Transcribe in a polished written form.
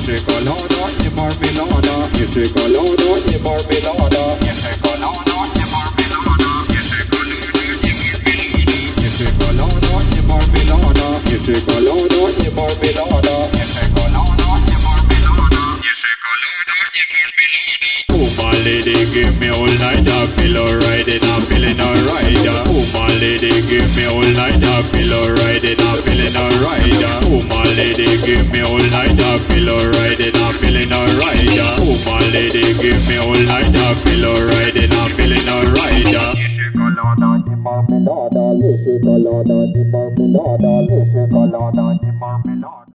chocolada y marmelada, y chocolada y marmelada, y chocolada y marmelada, y chocolada y marmelada, y chocolada y marmelada, y chocolada y marmelada, y chocolada y marmelada, y chocolada y marmelada. Oh my lady, give me all night, I feel alright and I'm feeling alright. Oh my lady, give me all night, I feel alright and I'm feeling alright. Oh my lady, give me all night, I feel alright and I'm feeling alright. Oh my lady, give me all night, I feel alright and I'm feeling alright. Chocolada y marmelada, chocolada y marmelada, chocolada y marmelada.